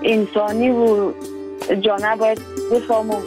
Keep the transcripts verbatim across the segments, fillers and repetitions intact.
انسانی و جانه باید بفهمم.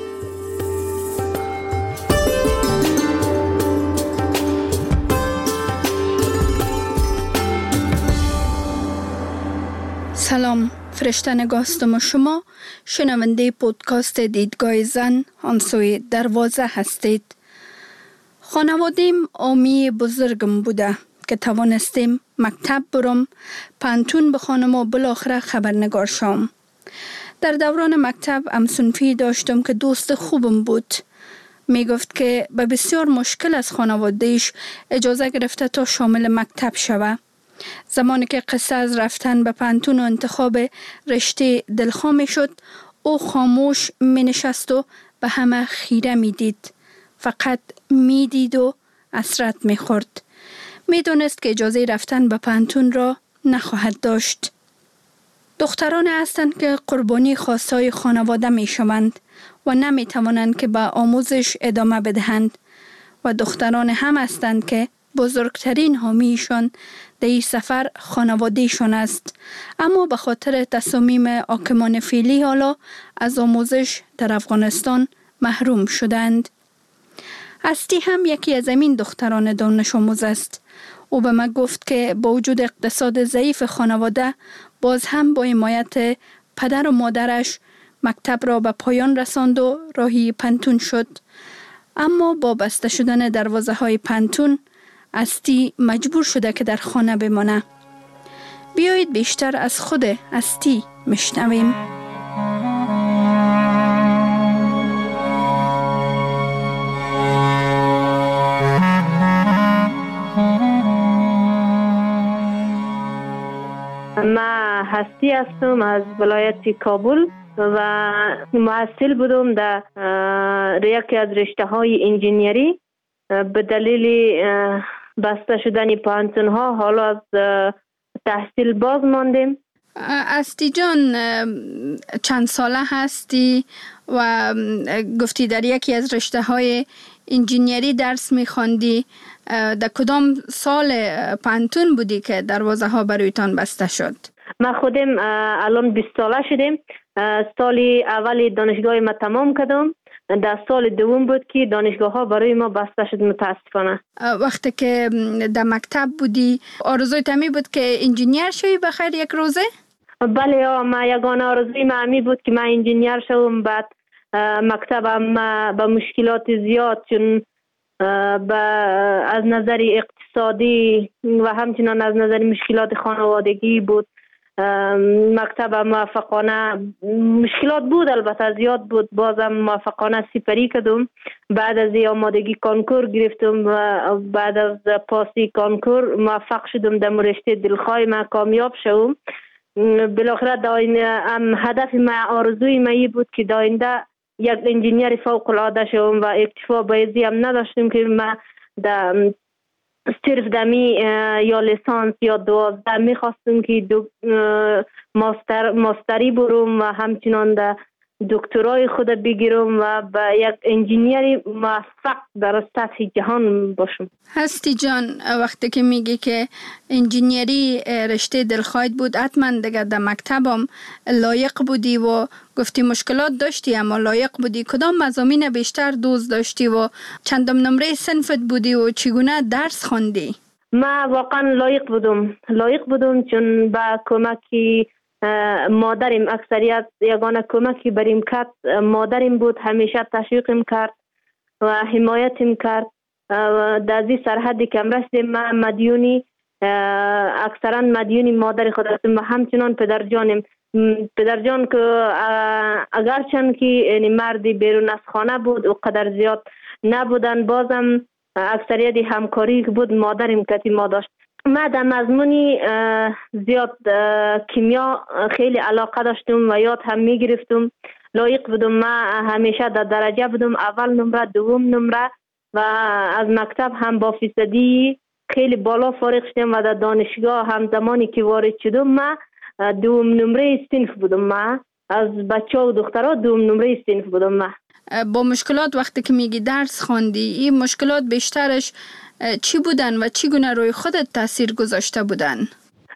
سلام، فرشته نگاستم شما شنونده پودکاست دیدگاه زن آنسوی دروازه هستید. خانوادیم آمی بزرگم بوده که توانستیم مکتب برم، پانتون بخوانم و بالاخره خبرنگار شم. در دوران مکتب همسنفی داشتم که دوست خوبم بود. می گفت که به بسیار مشکل از خانوادهش اجازه گرفته تا شامل مکتب شوه. زمانی که قصه از رفتن به پانتون و انتخاب رشته دلخواه می شد، او خاموش می نشست و به همه خیره می دید. فقط می دید و حسرت می خورد. می دونست که اجازه رفتن به پانتون را نخواهد داشت. دختران هستند که قربانی خواستهای خانواده می شوند و نمی توانند که به آموزش ادامه بدهند و دختران هم هستند که بزرگترین حامیشان در این سفر خانوادهشان است، اما به خاطر تصامیم حاکمان فعلی حالا از آموزش در افغانستان محروم شدند. هستی هم یکی از این دختران دانش آموز است. او به من گفت که با وجود اقتصاد ضعیف خانواده باز هم با حمایت پدر و مادرش مکتب را به پایان رساند و راهی پانتون شد. اما با بسته شدن دروازه های پانتون هستی مجبور شده که در خانه بمانه. بیایید بیشتر از خود هستی مشنویم. من هستی هستم از ولایت کابل و محصل بودم در یکی از رشته های انجینیری. به دلیل بسته شدن پانتون ها حالا از تحصیل باز ماندیم. هستی جان، چند ساله هستی و گفتی در یکی از رشته های انجینیری درس میخواندی؟ در کدام سال پانتون بودی که دروازه ها برایتان بسته شد؟ ما خودم الان بیست ساله شدیم. سال اول دانشگاه ما تمام کردم. در سال دوم بود که دانشگاه ها برای ما بسته شد متاسفانه. وقتی که در مکتب بودی آرزوی تمی بود که انجینیر شوی بخیر یک روزه؟ بله، ما یگانه آرزوی ما همی بود که من انجینیر شوم. بعد مکتبم با مشکلات زیاد، چون از نظر اقتصادی و همچنان از نظر مشکلات خانوادگی بود. مکتب موفقانه مشکلات بود، البته زیاد بود، بازم موفقانه سپری کردم. بعد از آمادگی کنکور گرفتم و بعد از پاسی کنکور موفق شدم در رشته دلخواه ما کامیاب شدم. بالاخره داین هدف ما، آرزوی ما بود که داینده یک انجینیر فوق العاده شدم و اکتفا بایزی هم نداشتم که ما در صرف دمی یا لیسانس یا دوازده میخواستم که دو ماستر ماستری برم و همچنان در دکترای خود بگیرم و به یک انجینیر موفق در سطح جهان باشم. هستی جان، وقتی که میگی که انجینیری رشته دلخواهت بود، حتما دیگه در مکتبم لایق بودی و گفتی مشکلات داشتی اما لایق بودی. کدام مضامین بیشتر دوست داشتی و چندم نمره صنفت بودی و چگونه درس خواندی؟ ما واقعا لایق بودم لایق بودم چون با کمکی مادرم، اکثریت یگانه کمکی بریم کرد مادرم بود. همیشه تشویقم کرد و حمایتم کرد. در این سرحدی که هم رسیدیم من مدیونی، اکثرا مدیونی مادر خود هستم و همچنان پدر جانم. پدر جان که اگرچند که مردی بیرون از خانه بود و قدر زیاد نبودن، بازم اکثریت همکاری که بود مادرم کتی ما داشت. من در مضمونی زیاد کیمیا خیلی علاقه داشتم و یاد هم می گرفتم. لایق بودم. من همیشه در درجه بودم، اول نمره، دوم نمره و از مکتب هم با فیصدی خیلی بالا فارغ شدم و در دانشگاه هم زمانی که وارد شدم من دوم نمره صنف بودم. من از بچه و دخترها دوم نمره صنف بودم. من با مشکلات وقتی که میگی درس خواندی، این مشکلات بیشترش چی بودن و چگونه روی خودت تاثیر گذاشته بودن؟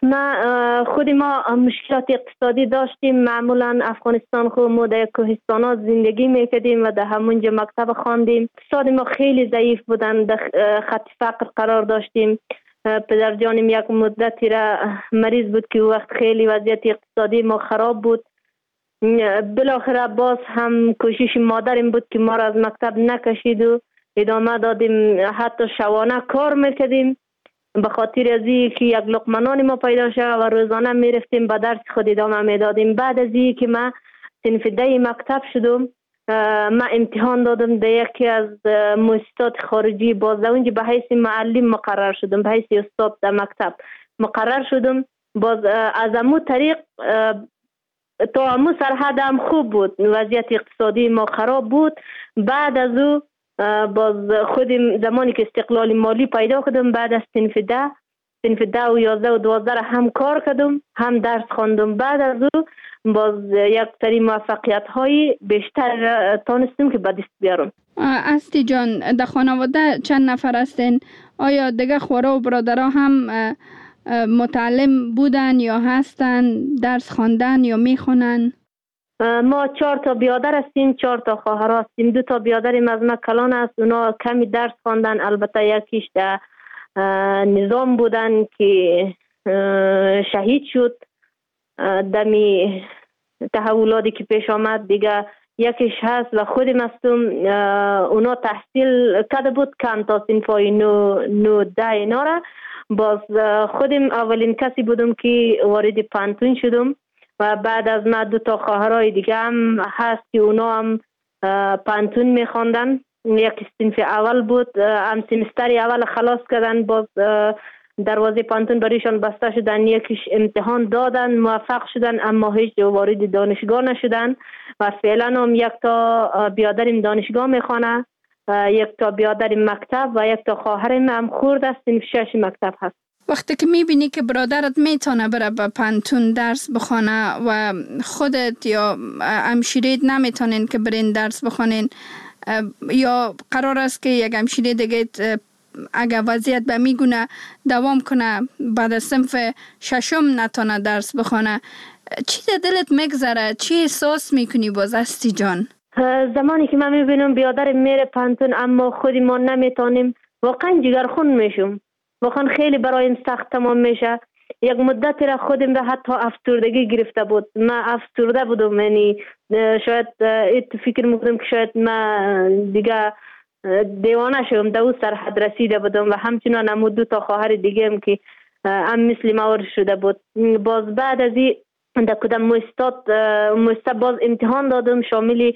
ما خود ما مشکلات اقتصادی داشتیم. معمولا افغانستان خود ما در کوهستانات زندگی میکردیم و در همونجا مکتب خواندیم. اقتصاد ما خیلی ضعیف بودن، در خط فقر قرار داشتیم. پدر جانم یک مدتی را مریض بود که وقت خیلی وضعیت اقتصادی ما خراب بود. بالاخره باز هم کوشش مادرم بود که ما را از مکتب نکشید و ادامه دادیم، حتی شبانه کار میکردیم به خاطر از اینکه یک لقمه نان ما پیدا شد و روزانه میرفتیم به درس خود ادامه میدادیم. بعد از اینکه ما صنف ده مکتب شدم، ما امتحان دادم در یکی از مؤسسات خارجی، باز اونجا به حیث معلم مقرر شدم، به حیث استاد در مکتب مقرر شدم. باز از امو طریق تا امو سرحد هم خوب بود، وضعیت اقتصادی ما خراب بود. بعد از او باز خودم زمانی که استقلال مالی پیدا کردم، بعد از صنف ده صنف ده و یازده و دوازده هم کار کردم، هم درس خواندم. بعد از او باز یک سری موفقیت های بیشتر تانستم که به دست بیارم. استی جان، در خانواده چند نفر هستین؟ آیا دیگه خورا و برادرها هم متعلم بودن یا هستن، درس خواندن یا میخونن؟ ما چهار تا بیادر هستیم، چهار تا خواهر هستیم. دو تا بیادریم از ما کلان است، اونا کمی درس خواندن، البته یکیش در نظام بودن که شهید شد دمی تحولاتی که پیش آمد. دیگه یکیش هست و خودم هستم، اونا تحصیل کرده بود کم تا صنفای نو نو ده اینا را. باز خودم اولین کسی بودم که وارد پانتون شدم و بعد از ما دو تا خواهرای دیگه هم هست که اونا هم پانتون میخواندن. یک صنف اول بود، هم سمستر اول خلاص کردن، باز دروازه پانتون بریشان بسته شدن، یکیش امتحان دادن موفق شدن اما هیچ وارد دانشگاه نشدن و فعلا هم یک تا بیادرم دانشگاه میخوانه، یک تا بیادرم مکتب و یک تا خواهرم هم خورد است صنف شش مکتب هست. وقتی که میبینی که برادرت میتونه بره به پانتون درس بخونه و خودت یا همشیرید نمیتونین که برین درس بخونین، یا قرار است که یک همشیره دیگه اگر وضعیت به میگونه دوام کنه بعد از صنف ششم نتونه درس بخونه، چی در دلت میگذره؟ چی احساس میکنی باز استی جان؟ زمانی که من میبینم بیادر میره پانتون اما خودی ما نمیتونیم، واقعا جگرخون میشم، واقعا خیلی برایم سخت تمام میشه. یک مدت را خودم را حتی افسردگی گرفته بود، من افسرده بودم، یعنی شاید ایت فکر میکنم که شاید من دیگه دیوانه شدم، در اون سرحد رسیده بودم و همچنان هم دو تا خواهر دیگه هم که هم مثل ما شده بود. باز بعد از این در کدام مؤسسات مؤسسه باز امتحان دادم، شامل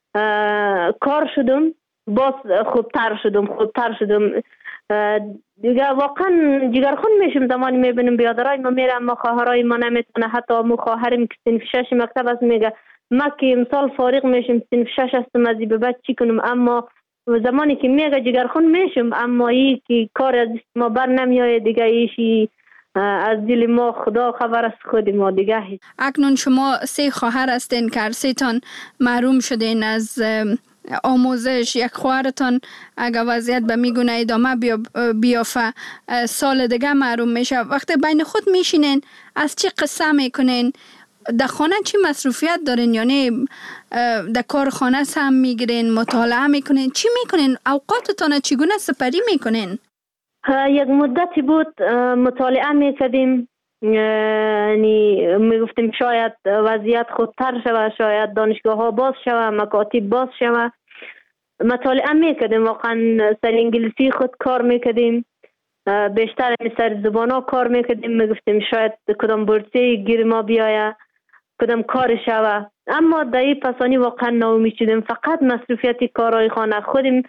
کار شدم، باز خوبتر شدم خوبتر شدم دیگه. واقعا جگرخون میشم زمانی میبینم بیادرای ما میرم، ما خواهرای ما نمیتونه. حتی مو خواهرم که صنف شش مکتب است میگه ما که امسال فارغ میشم صنف شش هستم از این به بعد چی کنم، اما زمانی که میگه جگرخون میشم، اما ای که کار از ما بر نمیایه دیگه، ایشی از دل ما خدا خبر است، خود ما دیگه. اکنون شما سه خواهر هستین که هر سه تان محروم شدین از آموزش. یک خواهرتان اگر وضعیت به میگونه ادامه بیافه سال دیگه محروم میشه. وقتی بین خود میشینین از چی قصه میکنین؟ در خانه چی مصروفیت دارین؟ یعنی در کارخانه هم میگیرین، مطالعه میکنین، چی میکنین؟ اوقاتتان چگونه سپری میکنین؟ یک مدتی بود مطالعه میکردیم، یعنی میگفتیم شاید وضعیت خودتر شود، شاید دانشگاه ها باز شود، مکاتب باز شود. مطالعه میکردیم، واقعا سر انگلیسی خود کار میکردیم، بیشتر سر زبان ها کار میکردیم، میگفتیم شاید کدام بورسی گیر ما بیایه، کدام کار شود. اما در این پسانی واقعا ناامید شدیم، فقط مصروفیت کارهای خانه خودیم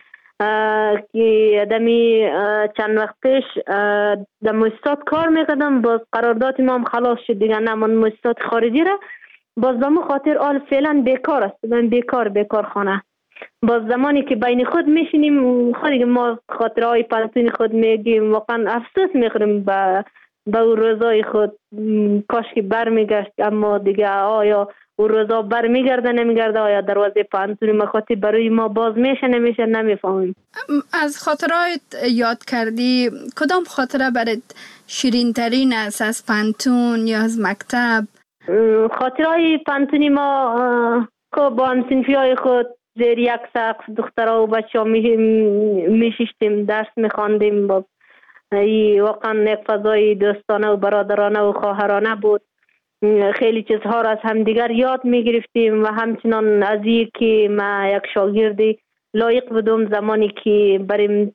که دمی چند وقت پیش در مؤسسات کار میکردم، باز قرارداد ما هم خلاص شد دیگه، نمان مؤسسات خارجی را. باز به مو خاطر آل فعلا بیکار است، من بیکار بیکار خانه. باز زمانی که بین خود میشینیم خودی ما خاطرهای پانتون خود میگیم، واقعا افسوس میخوریم به به روزای خود، کاش که بر میگشت، اما دیگه آیا و روزا برمیگرده نمیگرده، آیا دروازه پانتون مکاتب برای ما باز میشه نمیشه نمیفهمیم. از خاطرات یاد کردی کدام خاطره برات شیرین ترین است از پانتون یا از مکتب؟ خاطرهای پانتونی ما که با همسنفی های خود زیر یک سقف دخترها و بچه ها میشیشتیم، درس میخواندیم. با واقعا یک فضای دوستانه و برادرانه و خواهرانه بود. خیلی چیزها را از همدیگر یاد میگرفتیم و همچنان از این که ما یک شاگردی لایق بودم زمانی که بریم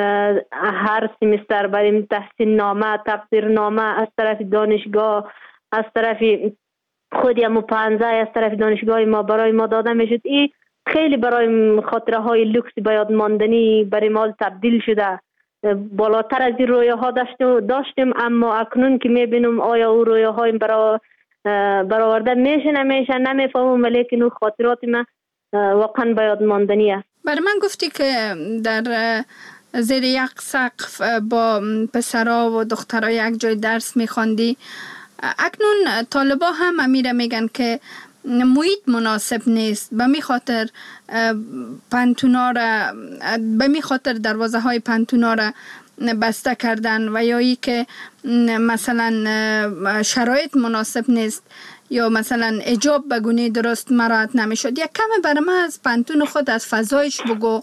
هر سمستر بریم تحصیل نامه تقدیر نامه از طرف دانشگاه، از طرف خودی همو پانزه از طرف دانشگاه ما برای ما داده میشد. این خیلی برای خاطره های لوکس باید ماندنی برای ما تبدیل شده. بالاتر از این رویه ها داشتیم، اما اکنون که میبینم آیا او رویه های برای برآورده میشه نمیشه نمیفهمم، ولیکن اون خاطرات من واقعا باید ماندنی است. برای من گفتی که در زیر یک سقف با پسرها و دخترها یک جای درس میخواندی. اکنون طالبا هم امیره میگن که محیط مناسب نیست، به می خاطر پانتونا را به می خاطر دروازه های پانتونا را بسته کردن و یا ای که مثلا شرایط مناسب نیست یا مثلا حجاب به گونه درست مراعات نمیشد. یک کم برای من از پانتون خود از فضایش بگو،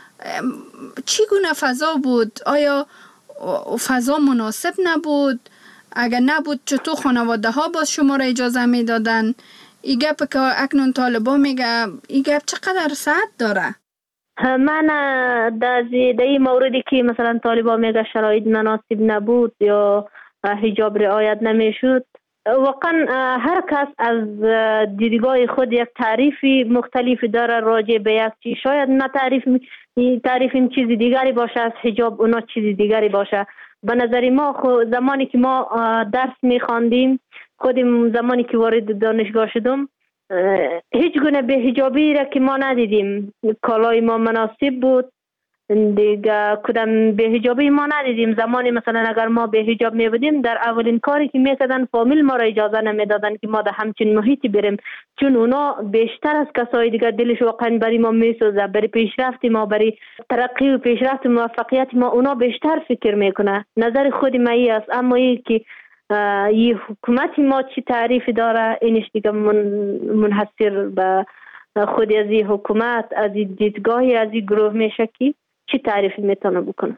چی گونه فضا بود؟ آیا فضا مناسب نبود؟ اگر نبود چطور خانواده ها باز شما را اجازه می دادن؟ ای گپ که اکنون طالبا میگه ای گپ چقدر ساعت داره؟ من در این موردی که مثلا طالبا میگه شرایط مناسب نبود یا حجاب رعایت نمیشد، واقعا هر کس از دیدگاه خود یک تعریفی مختلف داره راجع به یک چیز. شاید نه تعریف تعریف این چیز دیگری باشه از حجاب، اونا چیز دیگری باشه. به نظر ما خود زمانی که ما درس میخواندیم، خودم زمانی که وارد دانشگاه شدم هیچ گونه به حجابی را که ما ندیدیم. کالای ما مناسب بود دیگه، کدام به حجابی ما ندیدیم. زمانی مثلا اگر ما به حجاب می بودیم در اولین کاری که میکردن فامیل ما را اجازه نمیدادن که ما در همچین محیطی بریم، چون اونا بیشتر از کسای دیگه دلش واقعا برای ما میسوزه، برای پیشرفت ما، برای ترقی و پیشرفت موفقیت ما اونا بیشتر فکر میکنه. نظر خود ما ای است، اما ای که این حکومت ما چی تعریف داره اینش دیگه من منحصر به خود از این حکومت، از این دیدگاهی از این گروه میشه که چی تعریفی میتونه بکنه.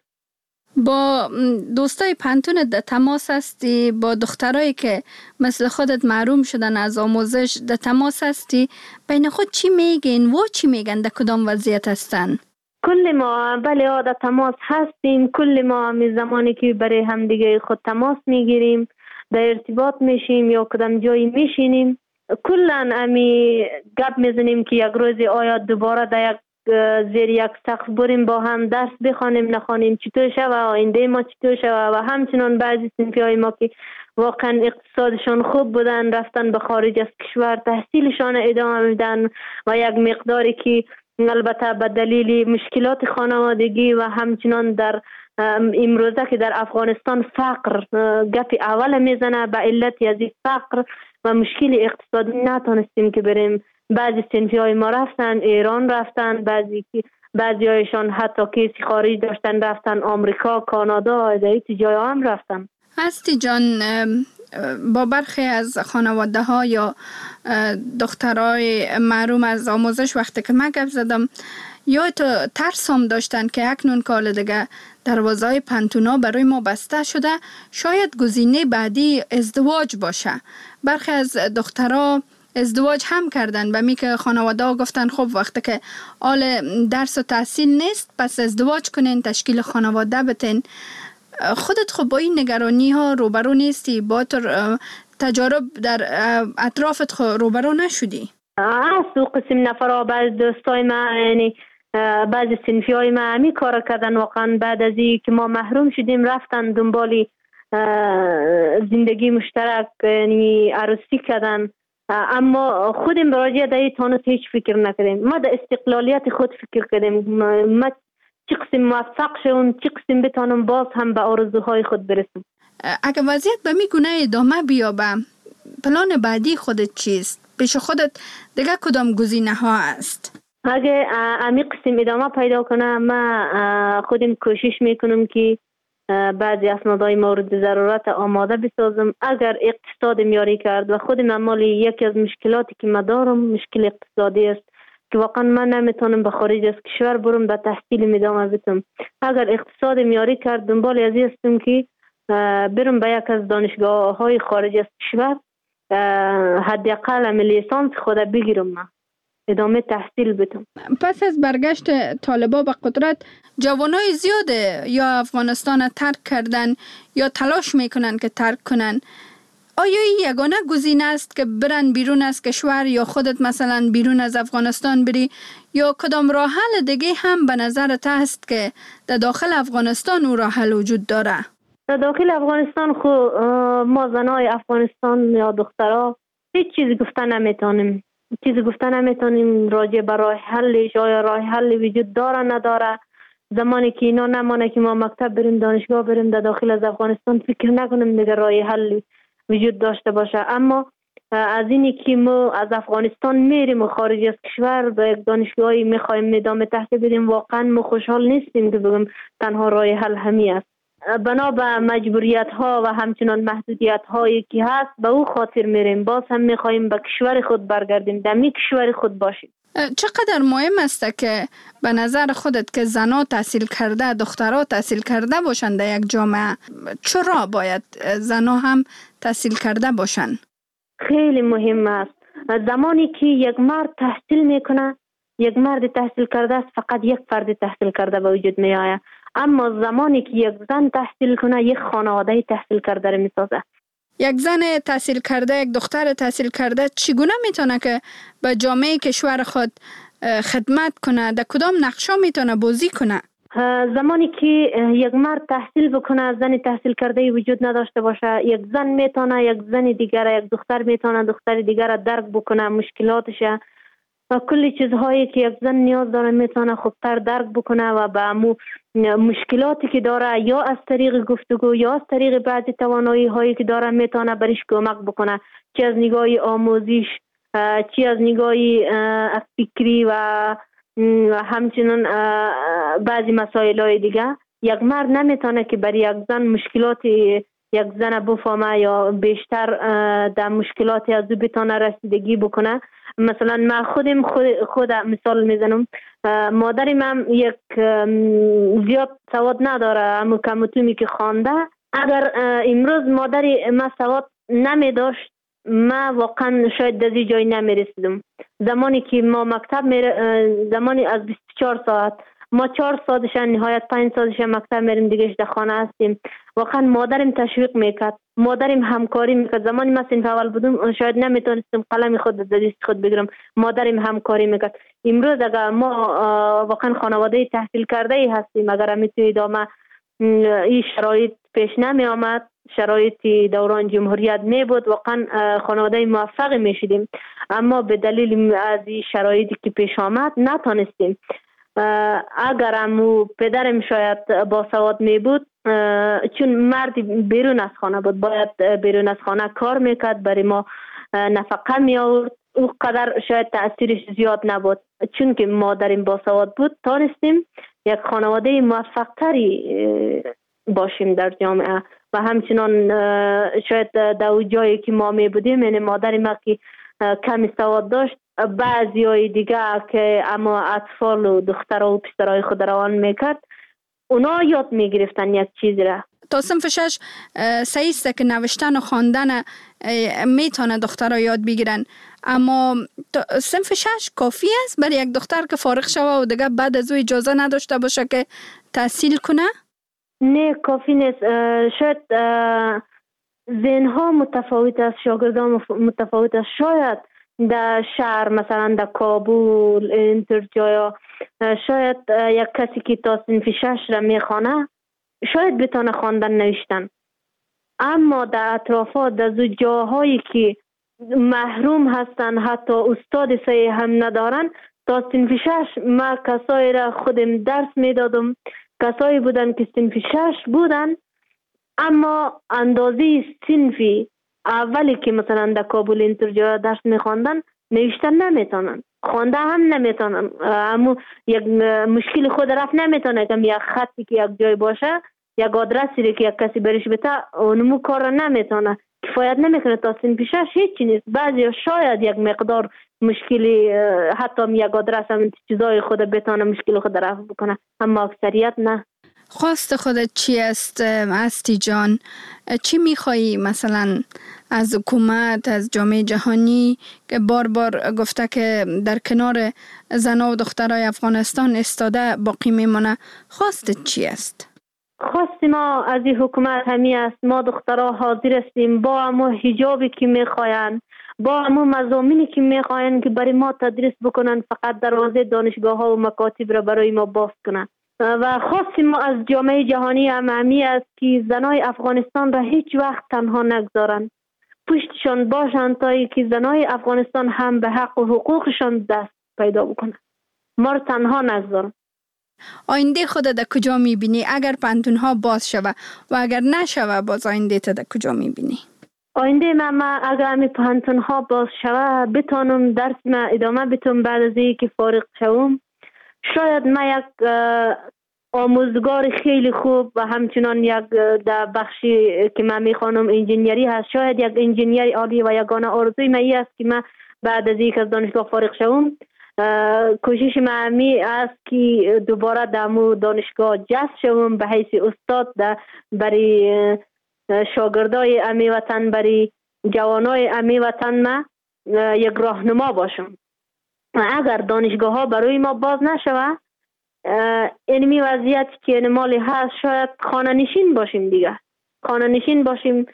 با دوستای پانتون در تماس هستی؟ با دخترایی که مثل خودت محروم شدن از آموزش در تماس هستی؟ بین خود چی میگین و چی میگن؟ در کدام وضعیت هستن؟ کل ما بله در تماس هستیم. کل ما می زمانی که برای هم دیگه خود تماس میگیریم، در ارتباط میشیم یا کدام جایی میشینیم، کلن امی گپ میزنیم که یک روز آیا دوباره در یک زیر یک سقف بریم با هم درس بخوانیم نخوانیم، چطور شوه آینده ما چطور شوه. و همچنان بعضی صنفی های ما که واقعا اقتصادشان خوب بودن رفتن به خارج از کشور تحصیلشان ادامه میدن و یک مقداری که البته به دلیل مشکلات خانوادگی و همچنان در امروزه که در افغانستان فقر گپ اول میزنه، به علت از فقر و مشکل اقتصادی نتونستیم که بریم. بعضی صنفی های ما رفتن ایران، رفتن بعضی بعضی هایشان حتی کسی خارج داشتن رفتن آمریکا، کانادا، در این جای هم رفتن. هستی جان، با برخی از خانواده ها یا دخترای محروم از آموزش وقتی که من گپ زدم، یا تو ترس هم داشتن که اکنون کال دیگه دروازه های پانتونا برای ما بسته شده، شاید گزینه بعدی ازدواج باشه. برخی از دخترها ازدواج هم کردن به می که خانواده ها گفتن خب وقتی که آل درس و تحصیل نیست پس ازدواج کنین، تشکیل خانواده بتین. خودت خب با این نگرانی ها روبرو نیستی؟ با تجارب در اطرافت خب روبرو نشدی؟ از دو قسم نفرها بعض دوستای ما یعنی بعضی صنفی های ما همی کار کردن، واقعا بعد از این که ما محروم شدیم رفتن دنبالی زندگی مشترک یعنی عروسی کردن، اما خودم براجع در این تانست هیچ فکر نکردیم. ما در استقلالیت خود فکر کردیم، ما چی قسم موفق شدم، چی قسم بتانم باز هم به آرزوهای خود برسم. اگه وضعیت به می گونه ادامه بیابه، پلان بعدی خودت چیست؟ پیش خودت دیگه کدام گزینه ها است؟ اگه امی قسم ادامه پیدا کنه، ما خودم کوشش میکنم که بعضی اسنادهای مورد ضرورت آماده بسازم. اگر اقتصاد میاری کرد و خودم اعمال یکی از مشکلاتی که ما دارم مشکل اقتصادی است که واقعا من نمیتونم به خارج از کشور برم به تحصیل ادامه بدم. اگر اقتصاد میاری کرد دنبال از این هستم که برم به یک از دانشگاه های خارج از کشور حداقل لیسانس خود بگیرم، من ادامه تحصیل بدم. پس از برگشت طالبا به قدرت جوانای زیاده یا افغانستان ترک کردن یا تلاش میکنن که ترک کنن. آیا این یگانه گزینه است که برن بیرون از کشور یا خودت مثلا بیرون از افغانستان بری، یا کدام راه حل دیگه هم به نظرت هست که در داخل افغانستان او راه حل وجود داره؟ در داخل افغانستان خو ما زنای افغانستان یا دخترها هیچ چیز گفتن نمیتونیم. چیزی گفتن نمیتونیم راجع به راه حلش، آیا راه حل وجود داره نداره. زمانی که اینا نمانه که ما مکتب بریم، دانشگاه بریم در داخل از افغانستان، فکر نکنیم دیگه راه حل وجود داشته باشه. اما از اینی که ما از افغانستان میریم و خارج از کشور به یک دانشگاهی میخوایم ادامه تحصیل بدیم، واقعا ما خوشحال نیستیم که بگم تنها راه حل همین است. بنا به مجبوریت ها و همچنان محدودیت هایی که هست به او خاطر میریم. باز هم میخوایم به کشور خود برگردیم، در می کشور خود باشیم. چقدر مهم است که به نظر خودت که زنها تحصیل کرده، دخترها تحصیل کرده باشند در یک جامعه؟ چرا باید زنها هم تحصیل کرده باشند؟ خیلی مهم است. زمانی که یک مرد تحصیل میکنه، یک مرد تحصیل کرده است، فقط یک فرد تحصیل کرده به وجود می آید. اما زمانی که یک زن تحصیل کنه، یک خانواده تحصیل کرده را میسازه. یک زن تحصیل کرده، یک دختر تحصیل کرده چگونه میتونه که به جامعه کشور خود خدمت کنه؟ در کدام نقشا میتونه بازی کنه؟ زمانی که یک مرد تحصیل بکنه، زن تحصیل کرده وجود نداشته باشه، یک زن میتونه یک زن دیگر، یک دختر میتونه دختر دیگر را درک بکنه، مشکلاتش و کلی چیزهایی که یک زن نیاز داره میتونه خوبتر درک بکنه و به امو مشکلاتی که داره یا از طریق گفتگو یا از طریق بعضی توانایی هایی که داره میتونه برش کمک بکنه، چه از نگاه آموزش، چه از نگاه فکری و همچنین بعضی مسائل های دیگه. یک مرد نمیتونه که برای یک زن مشکلاتی یک زن بفهمه یا بیشتر در مشکلاتی از او بتونه رسیدگی بکنه. مثلا من خودم خود, خود مثال میزنم. مادرم هم یک زیاد سواد نداره، اما کمتومی که خوانده. اگر امروز مادری ما سواد نمی داشت، ما واقعا شاید در این جای نمی رسیدم. زمانی که ما مکتب میره، زمانی از بیست و چهار ساعت ما چهار ساعتش نهایت پنج ساعتش مکتب میریم، دیگه در خانه هستیم. واقعا مادرم تشویق میکرد، مادرم همکاری میکرد. زمانی ما صنف اول بودم شاید نمیتونستم قلم خود در دست خود بگیرم، مادرم همکاری میکرد. امروز اگر ما واقعا خانواده تحصیل کرده ای هستیم، اگر میتونی ادامه این شرایط پیش نمی آمد، شرایط دوران جمهوریت می بود، واقعا خانواده موفق می شدیم. اما به دلیل از این شرایطی که پیش آمد نتونستیم. اگر امو پدرم شاید با سواد می بود، چون مردی بیرون از خانه بود، باید بیرون از خانه کار میکرد، برای ما نفقه می آورد، او قدر شاید تأثیرش زیاد نبود. چون که مادرم با سواد بود، تانستیم یک خانواده موفق تری باشیم در جامعه. و همچنان شاید در جایی که ما می بودیم، یعنی مادر ما که کمی سواد داشت، بعضی های دیگه که اما اطفال و دخترها و پسرهای خود روان میکرد، اونا یاد میگرفتن یک چیز را. تا صنف شش صحیح است که نوشتن و خواندن میتونه دخترها یاد بگیرن، اما صنف شش کافی است برای یک دختر که فارغ شوه و دیگه بعد از او اجازه نداشته باشه که تحصیل کنه؟ نه، کافی نیست. شاید ذهنها متفاوت است، شاگردان متفاوت است. شاید در شهر مثلا در کابل اینطور جایا شاید یک کسی که تا صنف شش را میخوانه شاید بتونه خواندن نوشتن، اما در اطرافات در جاهایی که محروم هستن، حتی استاد صحیح هم ندارن، تا صنف شش ما کسایی را خودم درس میدادم، کسایی بودن که صنف شش بودن اما اندازه صنفی اولی که مثلا در کابل اینطور جا درس میخواندن نوشتن نمیتونن، خوانده هم نمیتونن، اما یک مشکل خود رفت نمیتونه که یک خطی که یک جای باشه، یک آدرسی که یک کسی برش بده اونمو کار را نمیتونه، کفایت نمیکنه تا سین پیشش هیچی نیست. بعضی شاید یک مقدار مشکلی حتی یک آدرس هم چیزای خود بتونه مشکل خود رفع بکنه، اما اکثریت نه. خواست خودت چی است استی جان؟ چی میخوایی مثلا از حکومت، از جامعه جهانی که بار بار گفته که در کنار زنان و دخترای افغانستان استاده باقی میمونه؟ خواستت چی است؟ خواست ما از این حکومت همی است ما دخترها حاضر هستیم با همو حجابی که میخواین، با همو مضامینی که میخواین که برای ما تدریس بکنن، فقط دروازه دانشگاه ها و مکاتب را برای ما باز کنن. و خواست ما از جامعه جهانی هم همی است که زنای افغانستان را هیچ وقت تنها نگذارن، پشتشان باشن تا ای که زنای افغانستان هم به حق و حقوقشان دست پیدا بکنن، ما را تنها نگذارن. آینده خودت در کجا میبینی اگر پانتونها باز شوه و اگر نشوه باز آینده تا در کجا میبینی؟ آینده من, من اگر همی پانتونها باز شوه بتانم درس من ادامه بتونم، بعد از این که فارغ شوم شاید من یک آموزگار خیلی خوب و همچنان یک در بخشی که من میخوانم انجینیری هست، شاید یک انجینیری عالی و یگانه آرزوی من این است که من بعد از اینکه از دانشگاه فارغ شوم کوشش من می است که دوباره در دانشگاه جذب شوم به حیث استاد در برای شاگردای امی وطن، برای جوانای امی وطن ما یک راهنما باشم. اگر دانشگاه ها برای ما باز نشوه اینمی وضعیت که مالی هست شاید خانه نشین باشیم دیگه، خانه نشین باشیم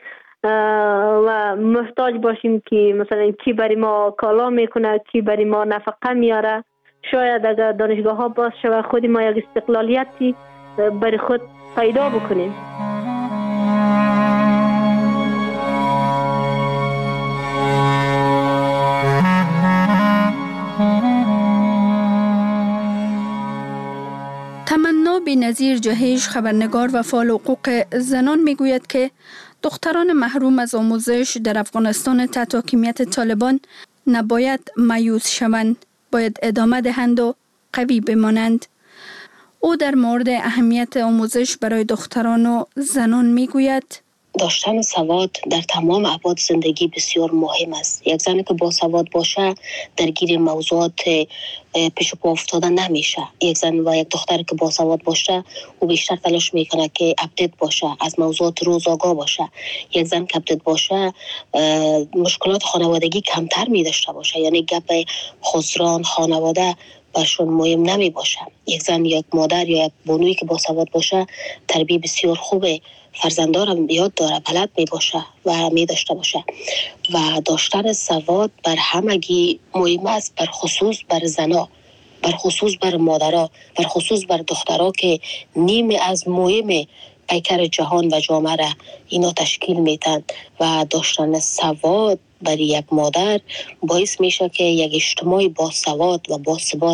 و محتاج باشیم که مثلا کی برای ما کالا میکنه، کی برای ما نفقه میاره. شاید اگر دانشگاه ها باز شوه خود ما یک استقلالیتی برای خود پیدا بکنیم. تمنا بی‌نظیر جهیش، خبرنگار و فعال حقوق زنان میگوید که دختران محروم از آموزش در افغانستان تحت حاکمیت طالبان نباید مایوس شوند، باید ادامه دهند و قوی بمانند. او در مورد اهمیت آموزش برای دختران و زنان میگوید داشتن سواد در تمام ابعاد زندگی بسیار مهم است. یک زنی که با سواد باشه درگیر موضوعات پیش پا افتاده نمیشه. یک زن و یک دختر که با سواد باشه او بیشتر تلاش میکنه که اپدیت باشه، از موضوعات روز آگاه باشه. یک زن که اپدیت باشه مشکلات خانوادگی کمتر می داشته باشه، یعنی گپ خسران خانواده برشون مهم نمی باشه. یک زن یک مادر یا یک بانویی که با سواد باشه تربیت بسیار خوبه، فرزندان یاد داره، بلد می باشه و می داشته باشه. و داشتن سواد بر همگی مهم است، بر خصوص بر زنا، بر خصوص بر مادرها، بر خصوص بر دخترها که نیمی از مهم پیکر جهان و جامعه را اینا تشکیل میتن. و داشتن سواد برای یک مادر باعث میشه که یک اجتماع با سواد و با ثبات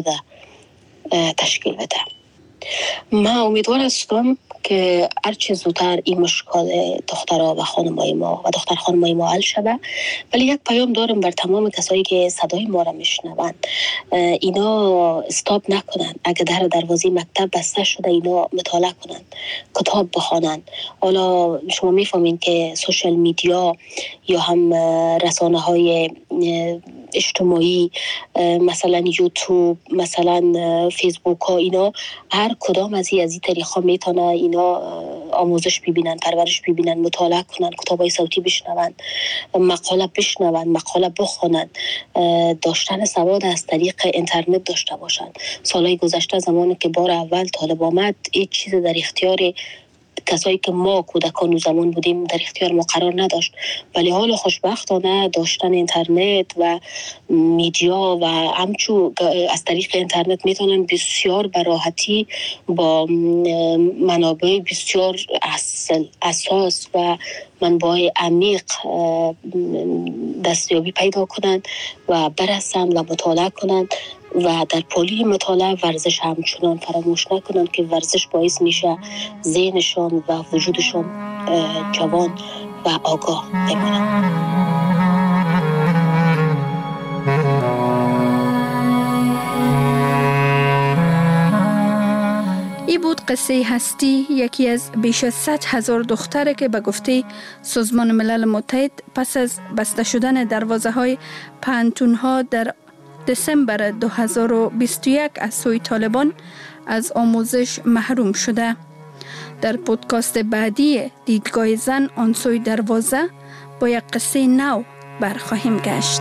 تشکیل بده. من امیدوار هستم که هرچه زودتر این مشکل دخترها و خانمای ما و دختر خانمای ما حل شود. ولی یک پیام دارم بر تمام کسایی که صدای ما را میشنوند، اینا استاپ نکنن. اگه در دروازه مکتب بسته شده اینا مطالعه کنن، کتاب بخوانن. حالا شما میفهمین که سوشال میدیا یا هم رسانه های اجتماعی مثلا یوتیوب، مثلا فیسبوک ها، اینا هر کدام از این از این طریقا میتونه اینا آموزش ببینن، پرورش ببینن، مطالعه کنن، کتابای صوتی بشنون، مقاله بشنون، مقاله بخونن. داشتن سواد از طریق اینترنت داشته باشن. سالهای گذشته زمانی که بار اول طالب آمد هیچ چیز در اختیار کسایی که ما کودکان و زمان بودیم در اختیار ما قرار نداشت، ولی حال خوشبختانه داشتن اینترنت و میدیا و همچو از طریق اینترنت میتونن بسیار براحتی با منابع بسیار اصل اساس و منبع عمیق دستیابی پیدا کنن و برسن و مطالعه کنن. و در پولی مطالعه ورزش همچنان فراموش نکنن که ورزش باعث میشه ذهنشان و وجودشان جوان و آگاه بمانند. قصه هستی یکی از بیش از صد هزار دختره که به گفته سازمان ملل متحد پس از بسته شدن دروازه های پانتون ها در دسامبر دو هزار و بیست و یک از سوی طالبان از آموزش محروم شده. در پودکاست بعدی دیدگاه زن آن سوی دروازه با یک قصه نو برخواهیم گشت.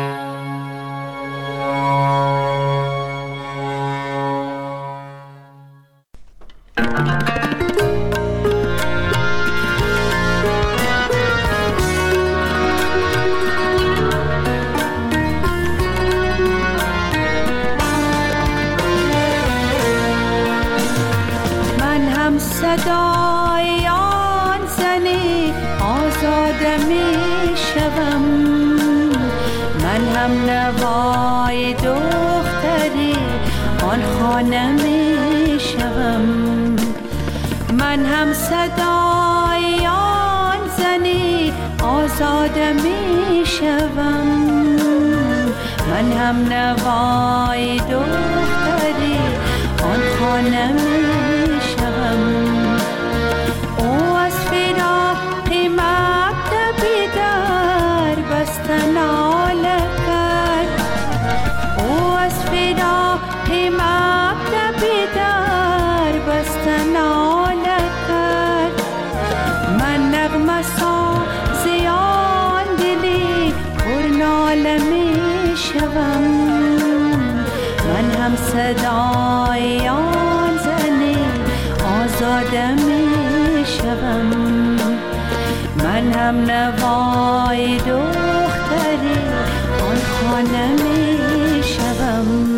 صدای آن زنی آزاده می شوم، من هم نوای دختری آن خانه می شوم. من هم صدای آن زنی آزاده می شوم، من هم نوای دختری آن خانه می شوم. او از فراق مکتب در بسته ناله کرد، او از فراق مکتب در بسته ناله کرد. من نغمه ساز آن دلی پر ناله می شوم، من هم صدای آن زنی آزاده می شوم، من هم نوای دختری آن خانه می شوم.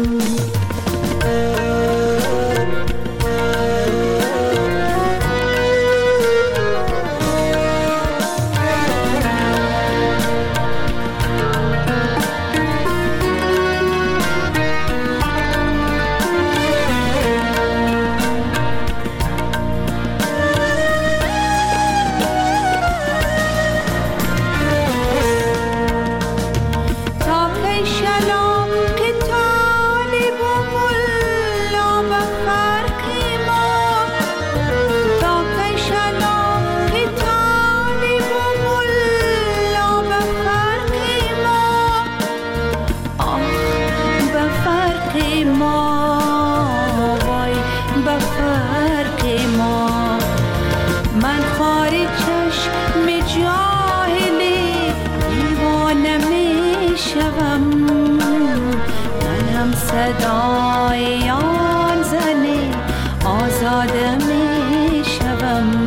صدای آن زنی آزاده می شوم.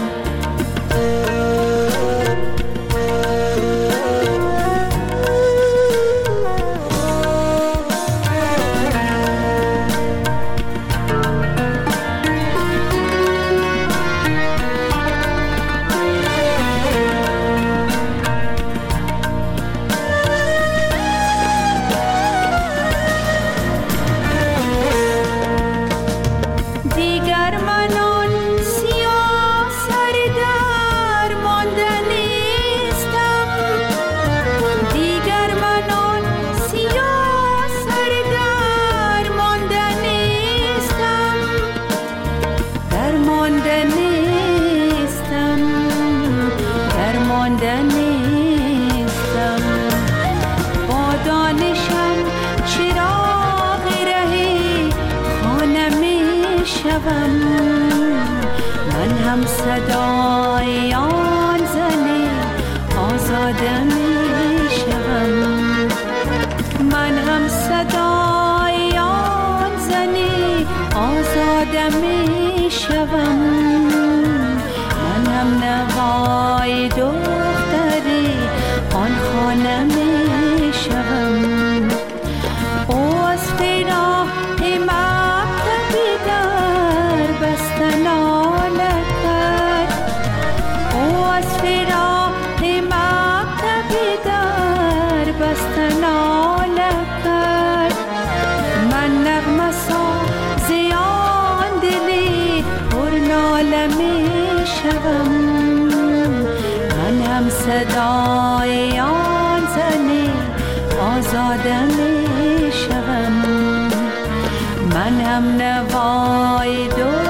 من هم صدای آن زنی آزاده می شوم، من هم صدای آن زنی آزاده می شوم، من هم نوای دختری آن خانه می شوم. او از فراق مکتبی در بسته ناله کرد، او از فراق مکتبی در بسته ناله کرد. من نغمه ساز آن دلی پر ناله می شوم، من هم صدای آن زنی آزاده می شوم، من هم نوای دو